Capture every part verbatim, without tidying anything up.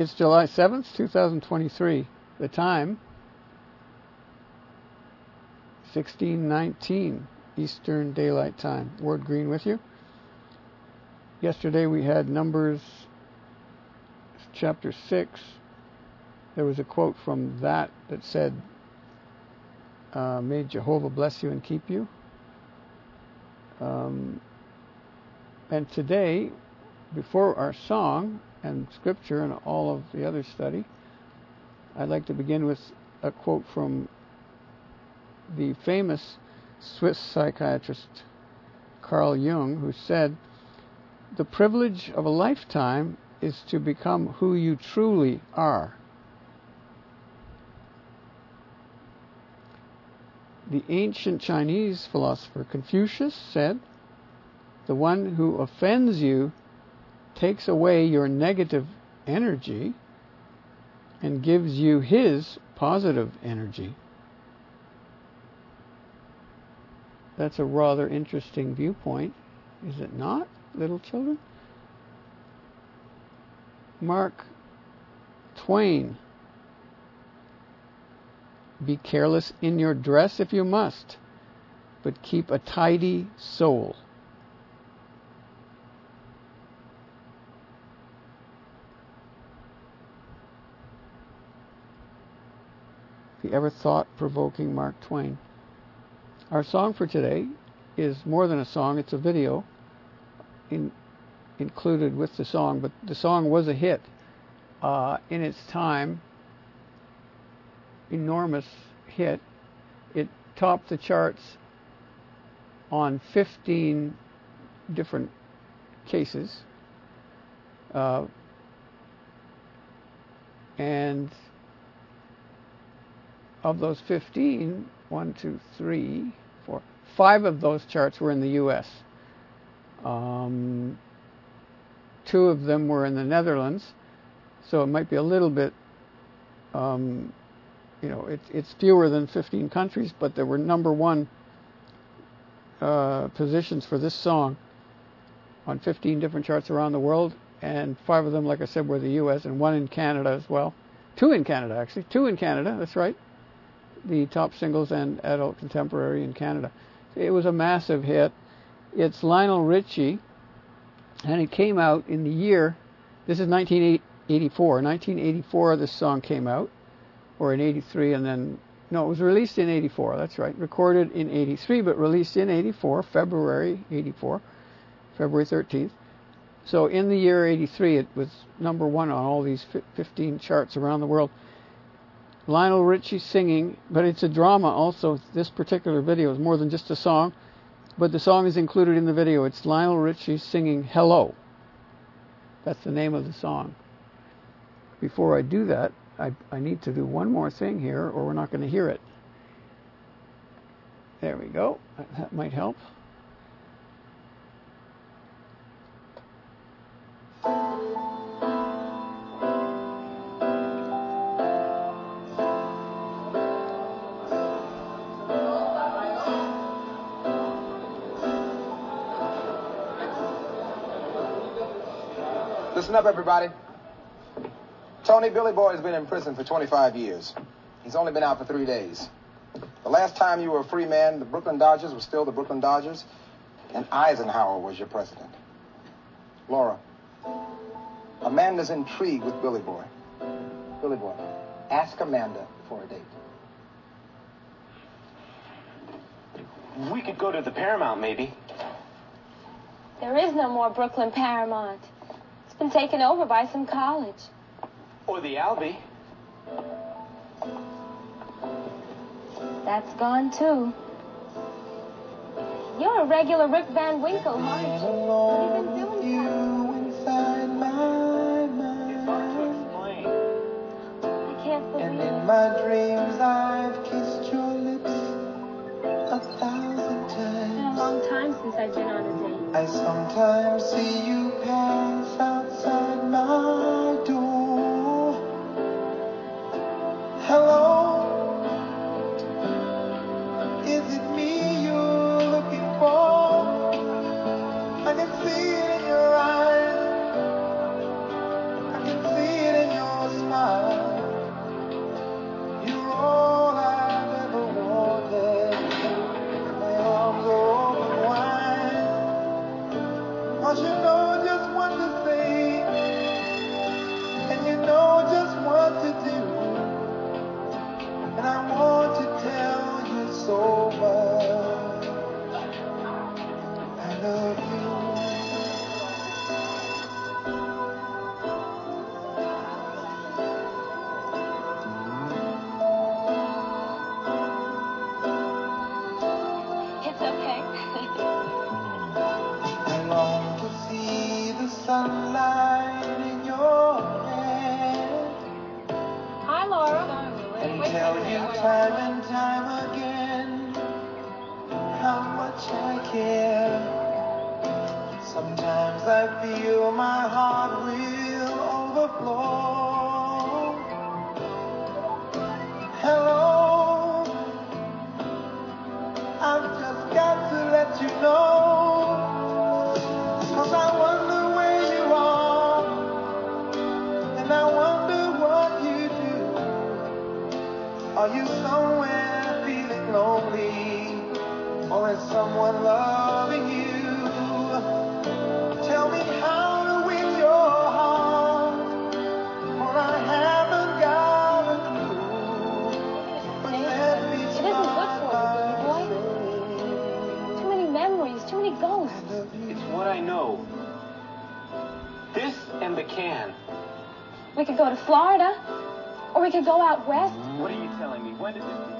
It's July seventh, two thousand twenty-three. The time, sixteen nineteen Eastern Daylight Time. Ward Green with you. Yesterday we had Numbers chapter six. There was a quote from that that said, uh, may Jehovah bless you and keep you. Um, and today, before our song and scripture and all of the other study, I'd like to begin with a quote from the famous Swiss psychiatrist Carl Jung, who said, "The privilege of a lifetime is to become who you truly are." The ancient Chinese philosopher Confucius said, "The one who offends you takes away your negative energy and gives you his positive energy." That's a rather interesting viewpoint, is it not, little children? Mark Twain, "Be careless in your dress if you must, but keep a tidy soul." Have you ever thought-provoking Mark Twain? Our song for today is more than a song, it's a video in, included with the song, but the song was a hit uh, in its time. Enormous hit. It topped the charts on fifteen different cases. Uh, and of those fifteen, one, two, three, four, five of those charts were in the U S Um, two of them were in the Netherlands, so it might be a little bit, um, you know, it, it's fewer than fifteen countries, but there were number one uh, positions for this song on fifteen different charts around the world, and five of them, like I said, were the U S and one in Canada as well. Two in Canada, actually. Two in Canada, that's right. The top singles and adult contemporary in Canada. It was a massive hit. It's Lionel Richie, and it came out in the year, this is nineteen eighty-four. nineteen eighty-four this song came out, or in eighty-three, and then, no, it was released in eighty-four, that's right. Recorded in eighty-three, but released in eighty-four, February eighty-four, February thirteenth. So in the year eighty-three, it was number one on all these fifteen charts around the world. Lionel Richie singing, but it's a drama also. This particular video is more than just a song, but the song is included in the video. It's Lionel Richie singing Hello. That's the name of the song. Before I do that, I, I need to do one more thing here, or we're not going to hear it. There we go. That might help. Listen up, everybody. Tony, Billy Boy has been in prison for twenty-five years. He's only been out for three days. The last time you were a free man, the Brooklyn Dodgers were still the Brooklyn Dodgers, and Eisenhower was your president. Laura, Amanda's intrigued with Billy Boy. Billy Boy, ask Amanda for a date. We could go to the Paramount, maybe. There is no more Brooklyn Paramount. It's been taken over by some college. Or the Albee. That's gone, too. You're a regular Rip Van Winkle, aren't you? What have you been doing, you inside my mind. I can't believe And it. in my dreams I've kissed your lips a thousand It's been a times. long time since I've been on a date. I sometimes see you pass outside my door. Hello, is it me you're looking for? I can see it in your eyes, I can see it in your you time and time again how much I care. Sometimes I feel my heart will overflow. Hello, I've just got to let you know, 'cause I wonder where you are, and I wonder what you do. Are you somewhere feeling lonely, or is someone loving you? Tell me how to win your heart, for I haven't got a clue. But let me It isn't good start for by you, saying Too many memories, too many ghosts. I love you. It's what I know. This and the can. We could go to Florida, or we could go out west. What are you telling me? When did this become?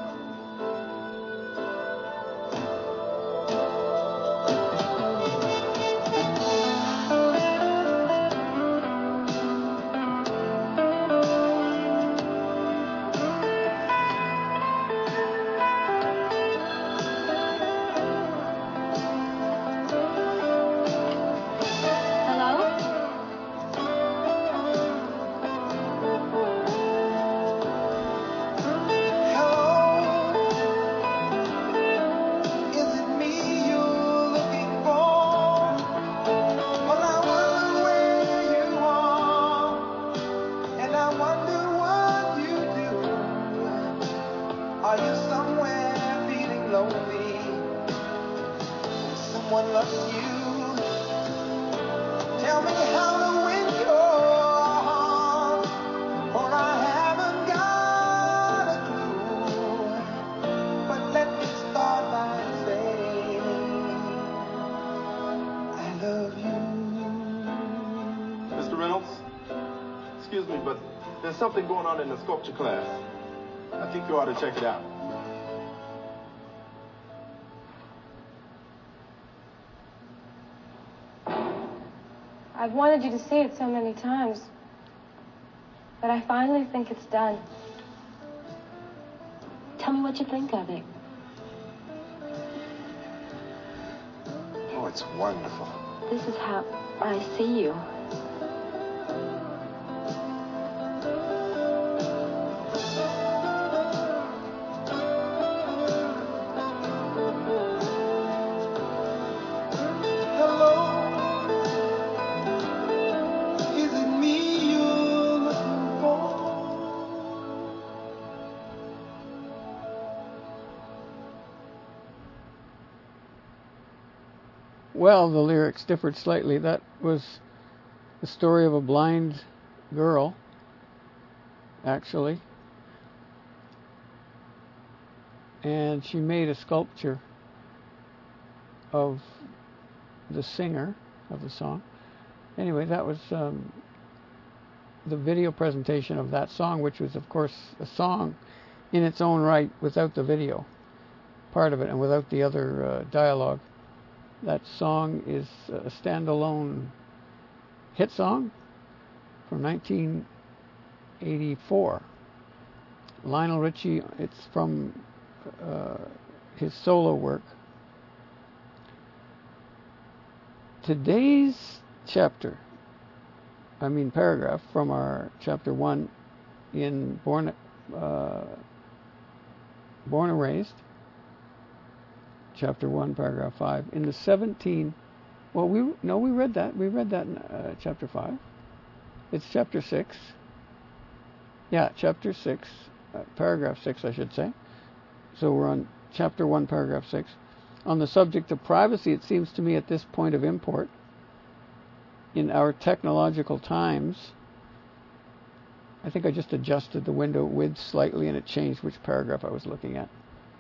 Are you somewhere feeling lonely? Someone loves you. Tell me how to win your heart, for I haven't got a clue. But let me start by saying I love you. Mister Reynolds, excuse me, but there's something going on in the sculpture class. I think you ought to check it out. I've wanted you to see it so many times, but I finally think it's done. Tell me what you think of it. Oh, it's wonderful. This is how I see you. Well, the lyrics differed slightly. That was the story of a blind girl, actually. And she made a sculpture of the singer of the song. Anyway, that was um, the video presentation of that song, which was, of course, a song in its own right without the video part of it and without the other uh, dialogue. That song is a standalone hit song from nineteen eighty-four. Lionel Richie, it's from uh, his solo work. Today's chapter, I mean paragraph from our chapter one in Born, uh, Born and Raised, chapter one, paragraph five. In the seventeen, well, we no, we read that. We read that in uh, chapter five. It's chapter six. Yeah, chapter six, uh, paragraph six, I should say. So we're on chapter one, paragraph six. On the subject of privacy, it seems to me at this point of import, in our technological times, I think I just adjusted the window width slightly and it changed which paragraph I was looking at.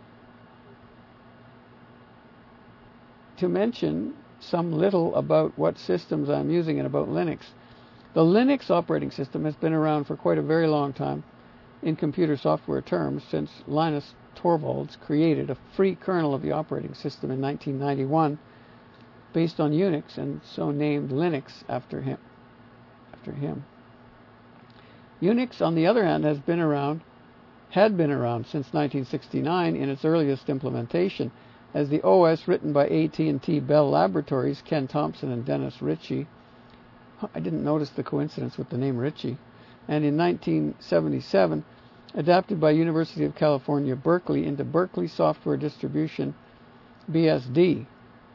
To mention some little about what systems I'm using and about Linux. The Linux operating system has been around for quite a very long time in computer software terms, since Linus Torvalds created a free kernel of the operating system in nineteen ninety-one based on Unix, and so named Linux after him. After him. Unix, on the other hand, has been around had been around since nineteen sixty-nine in its earliest implementation as the O S written by A T and T Bell Laboratories, Ken Thompson and Dennis Ritchie. I didn't notice the coincidence with the name Ritchie. And in nineteen seventy-seven, adapted by University of California, Berkeley into Berkeley Software Distribution, B S D.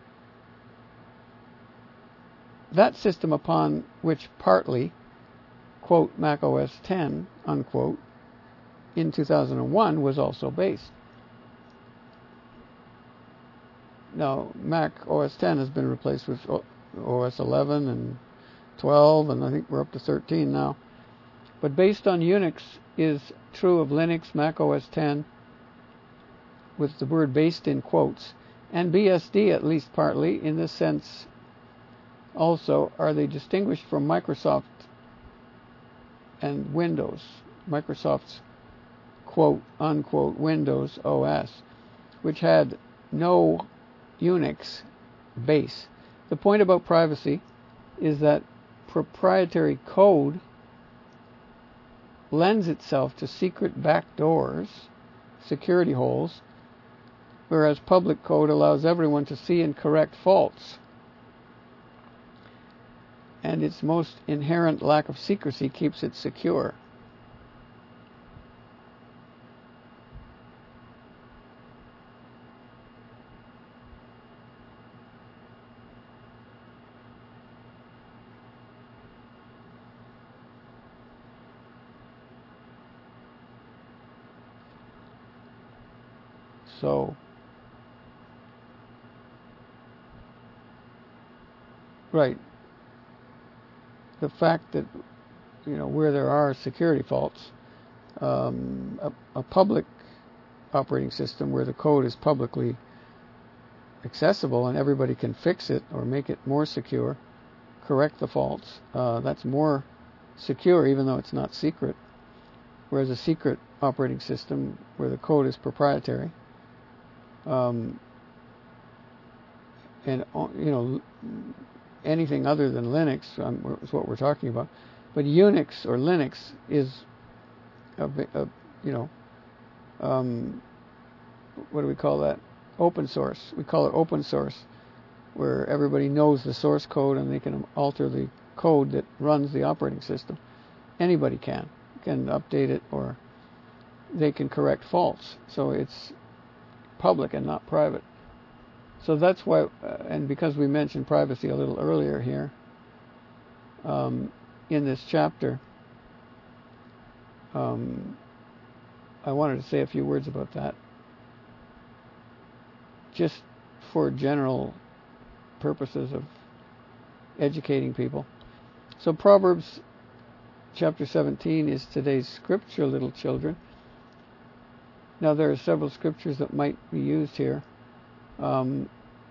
That system upon which partly, quote, Mac O S ten, unquote, in two thousand one was also based. Now, Mac O S ten has been replaced with O S eleven and twelve, and I think we're up to thirteen now. But based on Unix is true of Linux, Mac O S ten, with the word based in quotes, and B S D at least partly. In this sense also are they distinguished from Microsoft and Windows, Microsoft's quote unquote Windows O S, which had no Unix base. The point about privacy is that proprietary code lends itself to secret backdoors, security holes, whereas public code allows everyone to see and correct faults. And its most inherent lack of secrecy keeps it secure. So, right, the fact that, you know, where there are security faults, um, a, a public operating system where the code is publicly accessible and everybody can fix it or make it more secure, correct the faults, uh, that's more secure even though it's not secret. Whereas a secret operating system where the code is proprietary, Um, and, you know, anything other than Linux um, is what we're talking about. But Unix or Linux is, a, a, you know, um, what do we call that? Open source. We call it open source, where everybody knows the source code and they can alter the code that runs the operating system. Anybody can. Can update it or they can correct faults. So it's public and not private. So that's why, uh, and because we mentioned privacy a little earlier here um, in this chapter, um, I wanted to say a few words about that, just for general purposes of educating people. So Proverbs chapter seventeen is today's scripture, little children. Now, there are several scriptures that might be used here. Um,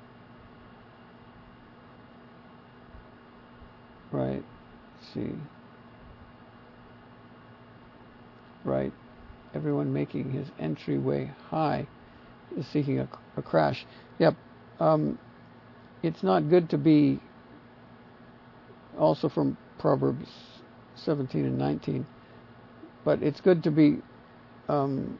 right. Let's see. Right. Everyone making his entryway high is seeking a, a crash. Yep. Um, it's not good to be, also from Proverbs seventeen and nineteen, but it's good to be um,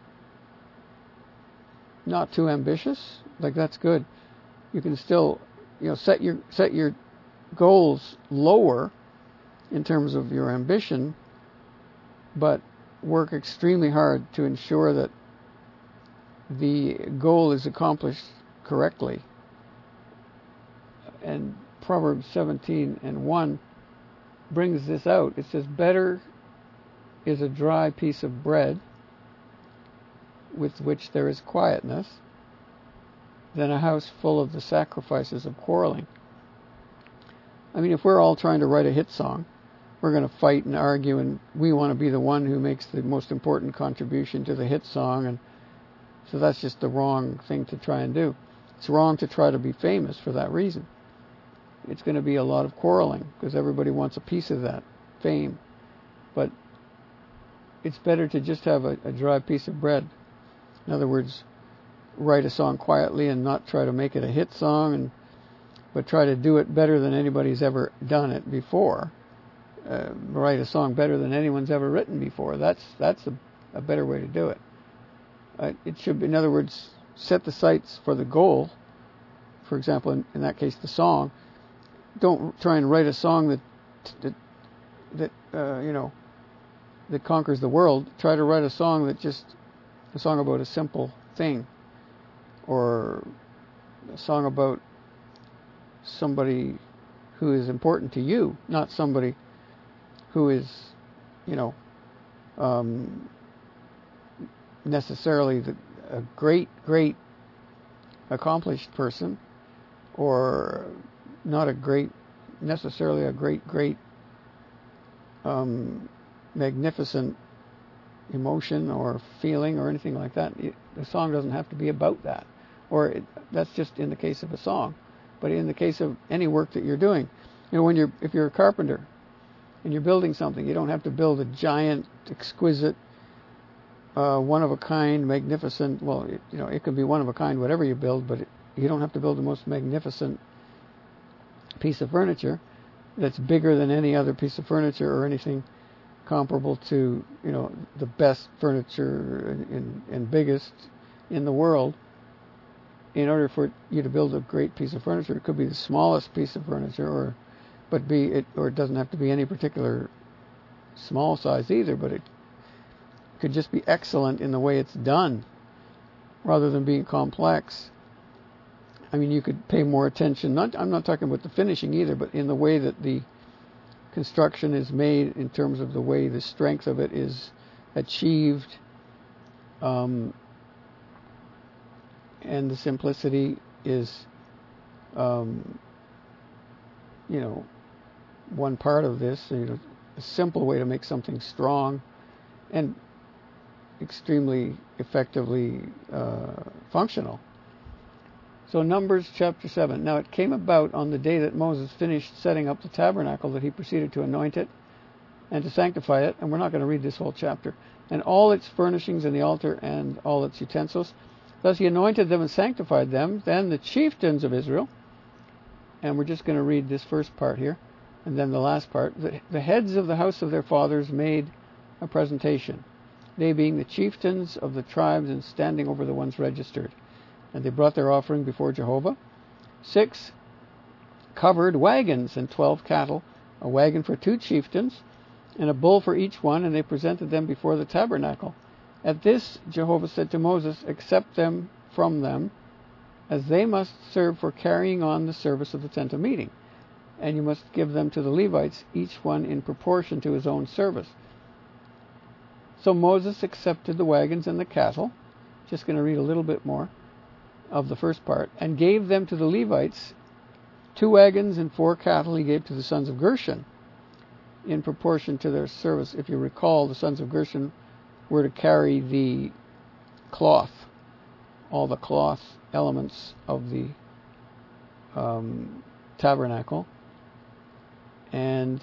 not too ambitious. Like, that's good. You can still, you know, set your set your goals lower in terms of your ambition, but work extremely hard to ensure that the goal is accomplished correctly. And Proverbs seventeen and one brings this out. It says, "Better is a dry piece of bread with which there is quietness than a house full of the sacrifices of quarreling." I mean, if we're all trying to write a hit song, we're going to fight and argue, and we want to be the one who makes the most important contribution to the hit song, and so that's just the wrong thing to try and do. It's wrong to try to be famous for that reason. It's going to be a lot of quarreling because everybody wants a piece of that fame. But it's better to just have a, a dry piece of bread. In other words, write a song quietly and not try to make it a hit song, and but try to do it better than anybody's ever done it before. Uh, write a song better than anyone's ever written before. That's that's a, a better way to do it. Uh, it should be, in other words, set the sights for the goal. For example, in, in that case, the song. Don't try and write a song that that that uh, you know that conquers the world. Try to write a song that just a song about a simple thing, or a song about somebody who is important to you, not somebody who is, you know, um, necessarily the, a great, great accomplished person, or not a great, necessarily a great, great, um, magnificent emotion or feeling or anything like that. It, the song doesn't have to be about that. Or it, that's just in the case of a song. But in the case of any work that you're doing, you know, when you're, if you're a carpenter and you're building something, you don't have to build a giant, exquisite, uh, one-of-a-kind, magnificent, well, it, you know, it could be one-of-a-kind, whatever you build, but it, you don't have to build the most magnificent piece of furniture that's bigger than any other piece of furniture or anything comparable to, you know, the best furniture and, and, and biggest in the world. In order for you to build a great piece of furniture, it could be the smallest piece of furniture, or but be it, or it doesn't have to be any particular small size either, but it could just be excellent in the way it's done, rather than being complex. I mean, you could pay more attention. Not, I'm not talking about the finishing either, but in the way that the construction is made, in terms of the way the strength of it is achieved, um, and the simplicity is, um, you know, one part of this. You know, a simple way to make something strong and extremely effectively uh, functional. So Numbers chapter seven. Now it came about on the day that Moses finished setting up the tabernacle that he proceeded to anoint it and to sanctify it. And we're not going to read this whole chapter. And all its furnishings and the altar and all its utensils. Thus he anointed them and sanctified them. Then the chieftains of Israel, and we're just going to read this first part here, and then the last part. The, the heads of the house of their fathers made a presentation, they being the chieftains of the tribes and standing over the ones registered. And they brought their offering before Jehovah. Six covered wagons and twelve cattle, a wagon for two chieftains, and a bull for each one, and they presented them before the tabernacle. At this Jehovah said to Moses, accept them from them, as they must serve for carrying on the service of the tent of meeting. And you must give them to the Levites, each one in proportion to his own service. So Moses accepted the wagons and the cattle, just going to read a little bit more of the first part, and gave them to the Levites. Two wagons and four cattle he gave to the sons of Gershon, in proportion to their service. If you recall, the sons of Gershon were to carry the cloth, all the cloth elements of the um, tabernacle, and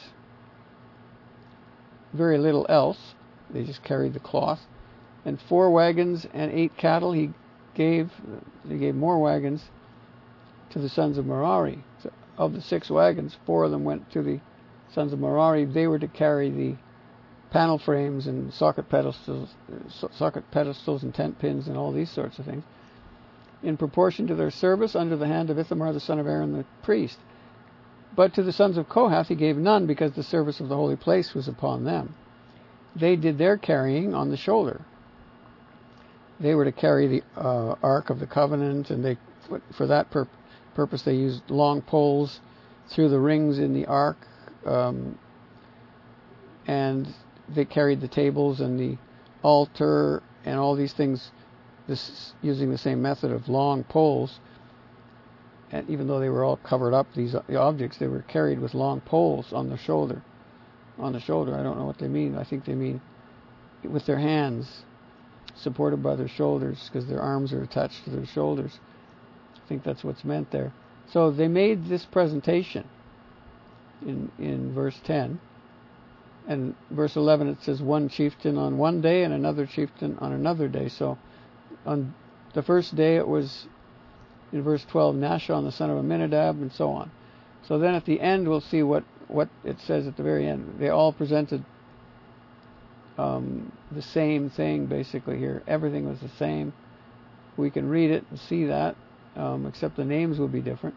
very little else. They just carried the cloth. And four wagons and eight cattle he gave. He gave more wagons to the sons of Merari. So of the six wagons, four of them went to the sons of Merari. They were to carry the panel frames and socket pedestals, socket pedestals and tent pins and all these sorts of things, in proportion to their service under the hand of Ithamar the son of Aaron the priest. But to the sons of Kohath he gave none, because the service of the holy place was upon them. They did their carrying on the shoulder. They were to carry the uh, Ark of the Covenant, and they, for that pur- purpose they used long poles through the rings in the Ark, um, and they carried the tables and the altar and all these things, this using the same method of long poles. And even though they were all covered up, these objects, they were carried with long poles on the shoulder. On the shoulder, I don't know what they mean. I think they mean with their hands, supported by their shoulders, because their arms are attached to their shoulders. I think that's what's meant there. So they made this presentation in in verse ten. And verse eleven, it says one chieftain on one day and another chieftain on another day. So on the first day it was, in verse twelve, Nashon the son of Amminadab, and so on. So then at the end we'll see what, what it says at the very end. They all presented um, the same thing basically here. Everything was the same. We can read it and see that, um, except the names would be different.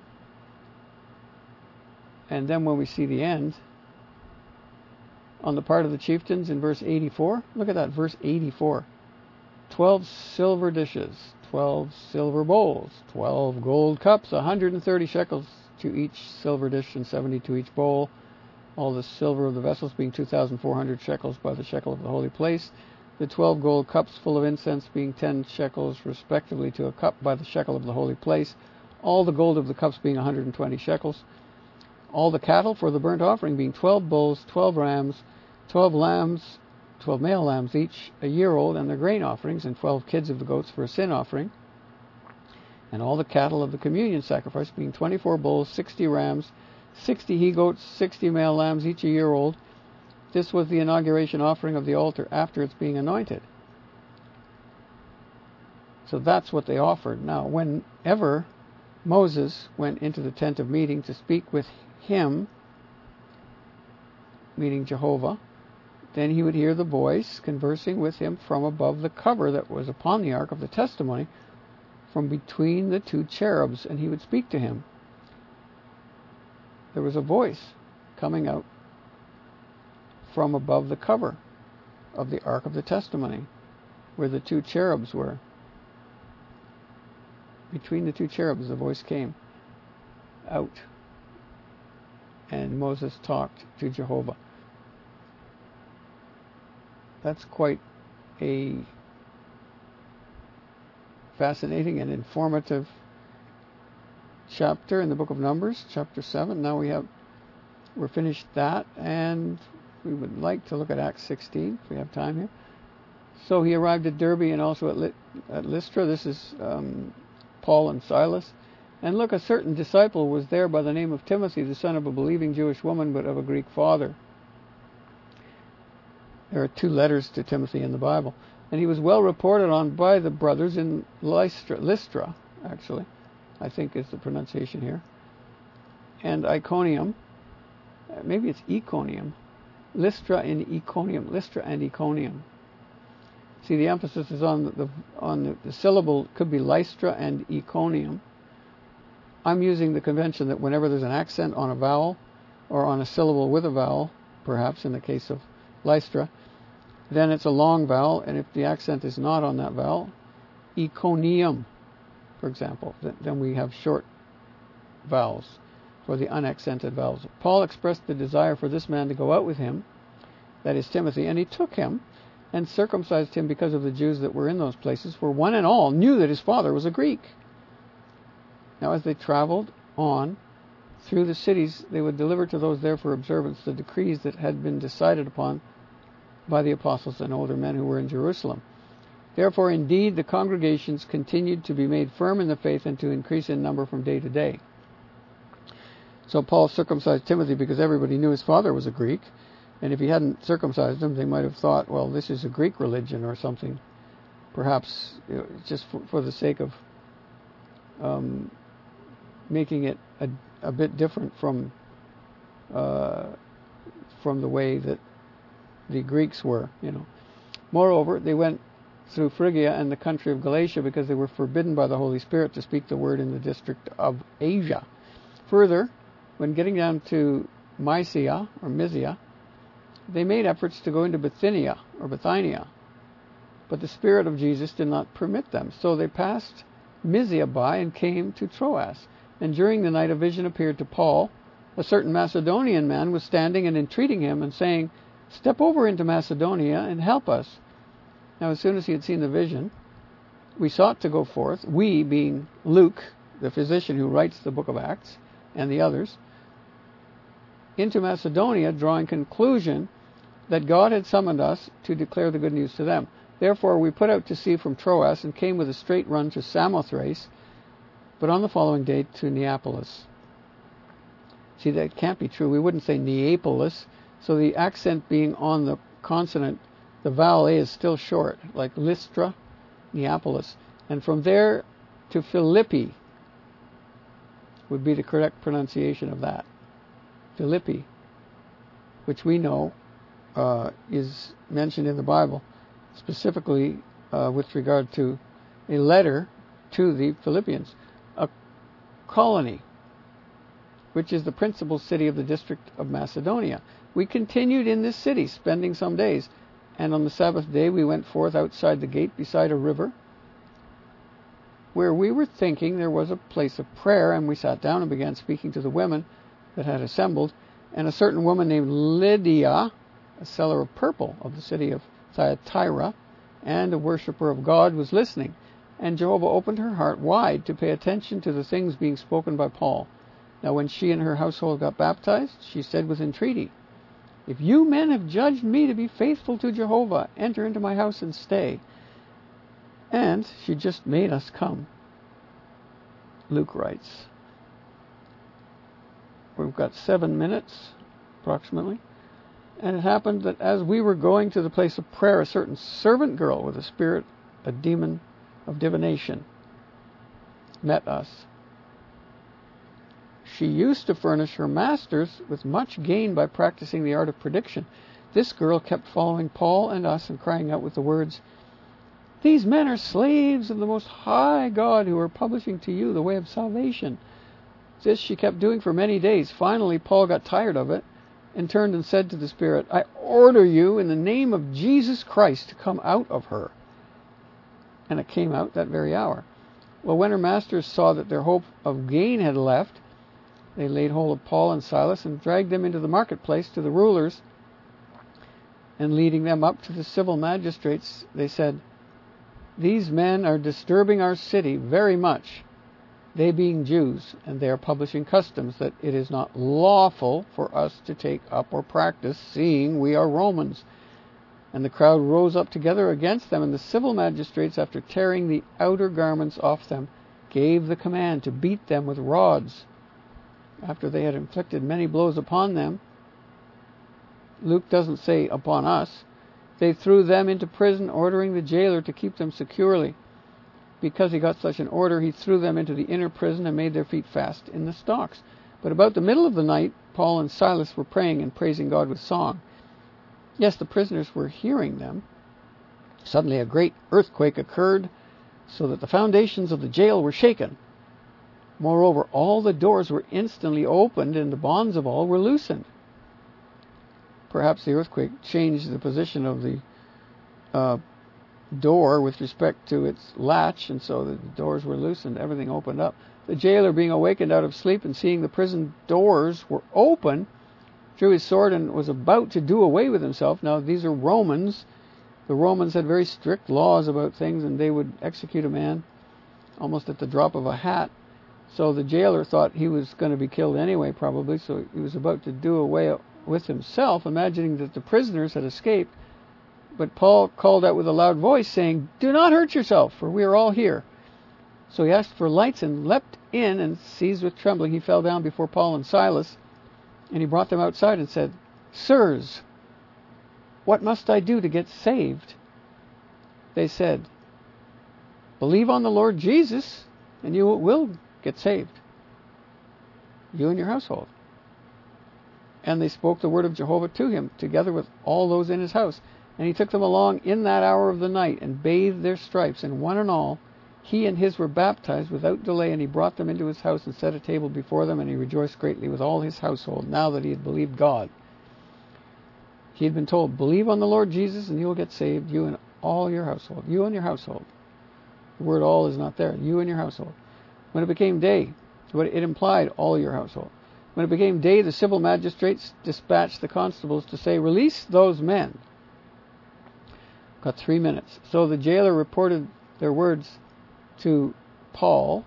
And then when we see the end, on the part of the chieftains in verse eighty-four, look at that, verse eighty-four. Twelve silver dishes, twelve silver bowls, twelve gold cups, one hundred thirty shekels to each silver dish and seventy to each bowl. All the silver of the vessels being two thousand four hundred shekels by the shekel of the holy place. The twelve gold cups full of incense being ten shekels respectively to a cup by the shekel of the holy place. All the gold of the cups being one hundred twenty shekels. All the cattle for the burnt offering being twelve bulls, twelve rams, twelve lambs, twelve male lambs each a year old, and their grain offerings, and twelve kids of the goats for a sin offering. And all the cattle of the communion sacrifice being twenty-four bulls, sixty rams, sixty he-goats, sixty male lambs each a year old. This was the inauguration offering of the altar after it's being anointed. So that's what they offered. Now, whenever Moses went into the tent of meeting to speak with him, meaning Jehovah, then he would hear the voice conversing with him from above the cover that was upon the ark of the testimony, from between the two cherubs, and he would speak to him. There was a voice coming out from above the cover of the ark of the testimony, where the two cherubs were. Between the two cherubs, the voice came out, and Moses talked to Jehovah. That's quite a fascinating and informative chapter in the book of Numbers, chapter seven. Now we have, we're finished that, and we would like to look at Acts sixteen, if we have time here. So he arrived at Derbe and also at, Ly- at Lystra. This is um, Paul and Silas. And look, a certain disciple was there by the name of Timothy, the son of a believing Jewish woman, but of a Greek father. There are two letters to Timothy in the Bible. And he was well reported on by the brothers in Lystra, Lystra actually, I think is the pronunciation here, and Iconium. Maybe it's Iconium. Lystra and Iconium. Lystra and Iconium. See, the emphasis is on the on the, the syllable. Could be Lystra and Iconium. I'm using the convention that whenever there's an accent on a vowel, or on a syllable with a vowel, perhaps in the case of Lystra, then it's a long vowel, and if the accent is not on that vowel, Iconium, for example, then we have short vowels for the unaccented vowels. Paul expressed the desire for this man to go out with him, that is Timothy, and he took him and circumcised him because of the Jews that were in those places, for one and all knew that his father was a Greek. Now as they traveled on through the cities, they would deliver to those there for observance the decrees that had been decided upon by the apostles and older men who were in Jerusalem. Therefore, indeed, the congregations continued to be made firm in the faith and to increase in number from day to day. So Paul circumcised Timothy because everybody knew his father was a Greek, and if he hadn't circumcised him, they might have thought, well, this is a Greek religion or something, perhaps you know, just for, for the sake of um, making it a, a bit different from uh, from the way that the Greeks were, you know. Moreover, they went through Phrygia and the country of Galatia because they were forbidden by the Holy Spirit to speak the word in the district of Asia. Further, when getting down to Mysia or Mysia, they made efforts to go into Bithynia or Bithynia, but the Spirit of Jesus did not permit them. So they passed Mysia by and came to Troas. And during the night a vision appeared to Paul. A certain Macedonian man was standing and entreating him and saying, "Step over into Macedonia and help us." Now as soon as he had seen the vision, we sought to go forth, we being Luke, the physician who writes the book of Acts, and the others, into Macedonia, drawing conclusion that God had summoned us to declare the good news to them. Therefore we put out to sea from Troas and came with a straight run to Samothrace, but on the following day to Neapolis. See, that can't be true. We wouldn't say Neapolis. So the accent being on the consonant, the vowel A is still short, like Lystra, Neapolis. And from there to Philippi would be the correct pronunciation of that. Philippi, which we know uh, is mentioned in the Bible, specifically uh, with regard to a letter to the Philippians, a colony, which is the principal city of the district of Macedonia. We continued in this city, spending some days, and on the Sabbath day we went forth outside the gate beside a river, where we were thinking there was a place of prayer, and we sat down and began speaking to the women that had assembled, and a certain woman named Lydia, a seller of purple of the city of Thyatira, and a worshipper of God, was listening, and Jehovah opened her heart wide to pay attention to the things being spoken by Paul. Now when she and her household got baptized, she said with entreaty, "If you men have judged me to be faithful to Jehovah, enter into my house and stay." And she just made us come. Luke writes. We've got seven minutes, approximately. And it happened that as we were going to the place of prayer, a certain servant girl with a spirit, a demon of divination, met us. She used to furnish her masters with much gain by practicing the art of prediction. This girl kept following Paul and us and crying out with the words, "These men are slaves of the Most High God who are publishing to you the way of salvation." This she kept doing for many days. Finally, Paul got tired of it and turned and said to the spirit, "I order you in the name of Jesus Christ to come out of her." And it came out that very hour. Well, when her masters saw that their hope of gain had left, they laid hold of Paul and Silas and dragged them into the marketplace to the rulers, and leading them up to the civil magistrates, they said, "These men are disturbing our city very much, they being Jews, and they are publishing customs that it is not lawful for us to take up or practice, seeing we are Romans." And the crowd rose up together against them, and the civil magistrates, after tearing the outer garments off them, gave the command to beat them with rods. After they had inflicted many blows upon them, Luke doesn't say upon us, they threw them into prison, ordering the jailer to keep them securely. Because he got such an order, he threw them into the inner prison and made their feet fast in the stocks. But about the middle of the night, Paul and Silas were praying and praising God with song. Yes, the prisoners were hearing them. Suddenly a great earthquake occurred, so that the foundations of the jail were shaken. Moreover, all the doors were instantly opened, and the bonds of all were loosened. Perhaps the earthquake changed the position of the uh, door with respect to its latch, and so the doors were loosened, everything opened up. The jailer, being awakened out of sleep and seeing the prison doors were open, drew his sword and was about to do away with himself. Now, these are Romans. The Romans had very strict laws about things, and they would execute a man almost at the drop of a hat. So the jailer thought he was going to be killed anyway, probably, so he was about to do away with himself, imagining that the prisoners had escaped. But Paul called out with a loud voice, saying, "Do not hurt yourself, for we are all here." So he asked for lights and leapt in, and seized with trembling, he fell down before Paul and Silas, and he brought them outside and said, "Sirs, what must I do to get saved?" They said, "Believe on the Lord Jesus, and you will get saved, you and your household." And they spoke the word of Jehovah to him, together with all those in his house. And he took them along in that hour of the night, and bathed their stripes, and one and all, he and his were baptized without delay. And he brought them into his house and set a table before them, and he rejoiced greatly with all his household, now that he had believed God. He had been told, "Believe on the Lord Jesus, and you will get saved, you and all your household." You and your household. The word "all" is not there. You and your household. When it became day, it implied all your household. When it became day, the civil magistrates dispatched the constables to say, "Release those men." Got three minutes. So the jailer reported their words to Paul.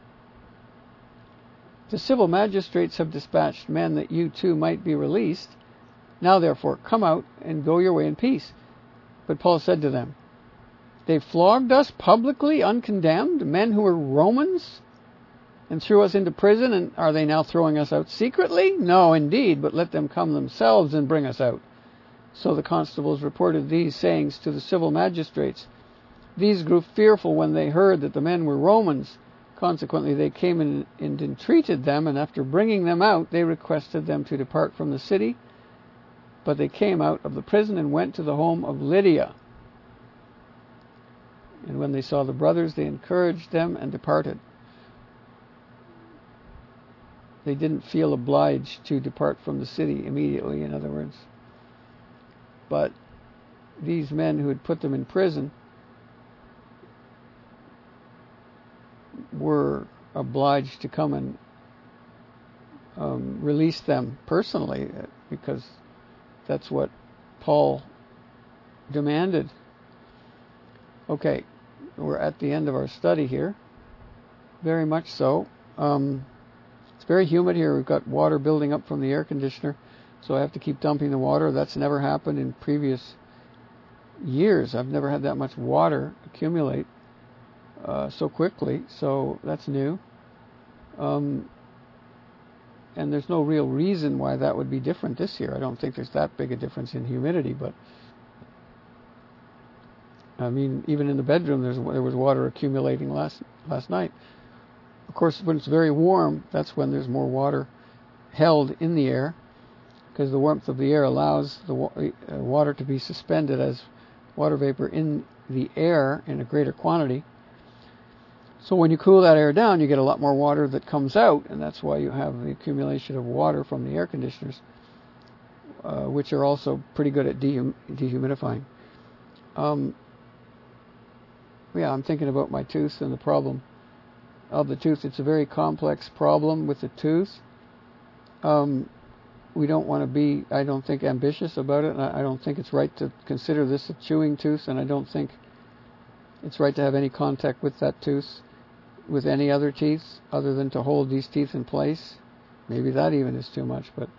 "The civil magistrates have dispatched men that you too might be released. Now therefore, come out and go your way in peace." But Paul said to them, "They flogged us publicly, uncondemned, men who were Romans, and threw us into prison, and are they now throwing us out secretly? No, indeed, but let them come themselves and bring us out." So the constables reported these sayings to the civil magistrates. These grew fearful when they heard that the men were Romans. Consequently, they came in and entreated them, and after bringing them out, they requested them to depart from the city But they came out of the prison and went to the home of Lydia. And when they saw the brothers, they encouraged them and departed. They didn't feel obliged to depart from the city immediately, in other words. But these men who had put them in prison were obliged to come and um, release them personally, because that's what Paul demanded. Okay, we're at the end of our study here. Very much so. Um, it's very humid here. We've got water building up from the air conditioner, so I have to keep dumping the water. That's never happened in previous years. I've never had that much water accumulate uh, so quickly, so that's new. Um, and there's no real reason why that would be different this year. I don't think there's that big a difference in humidity, but I mean, even in the bedroom, there's, there was water accumulating last last night. Of course, when it's very warm, that's when there's more water held in the air, because the warmth of the air allows the wa- uh, water to be suspended as water vapor in the air in a greater quantity. So when you cool that air down, you get a lot more water that comes out, and that's why you have the accumulation of water from the air conditioners, uh, which are also pretty good at dehum- dehumidifying. Um, yeah, I'm thinking about my tooth and the problem of the tooth. It's a very complex problem with the tooth. Um, we don't want to be, I don't think, ambitious about it, and I, I don't think it's right to consider this a chewing tooth, and I don't think it's right to have any contact with that tooth with any other teeth other than to hold these teeth in place. Maybe that even is too much, but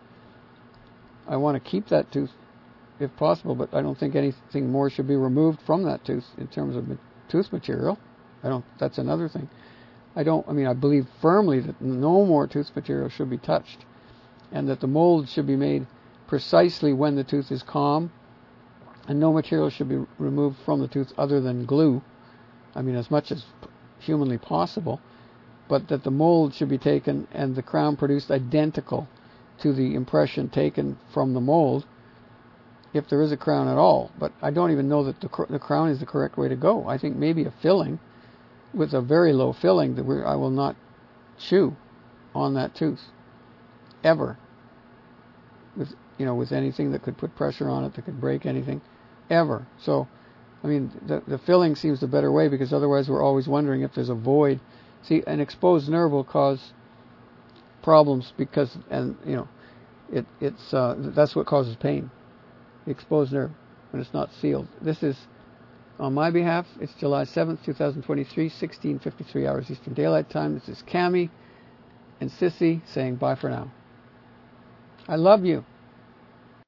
I want to keep that tooth if possible, but I don't think anything more should be removed from that tooth in terms of tooth material. I don't, that's another thing. I don't, I mean, I believe firmly that no more tooth material should be touched, and that the mold should be made precisely when the tooth is calm, and no material should be removed from the tooth other than glue. I mean, as much as humanly possible, but that the mold should be taken and the crown produced identical to the impression taken from the mold, if there is a crown at all. But I don't even know that the, cr- the crown is the correct way to go. I think maybe a filling, with a very low filling, that we're, I will not chew on that tooth ever, with you know with anything that could put pressure on it, that could break anything, ever. So, I mean, the, the filling seems the better way, because otherwise we're always wondering if there's a void. See, an exposed nerve will cause problems because, and you know, it it's uh, that's what causes pain. The exposed nerve, when it's not sealed. This is, on my behalf, it's July seventh, twenty twenty-three, sixteen fifty-three hours Eastern Daylight Time. This is Cami and Sissy saying bye for now. I love you.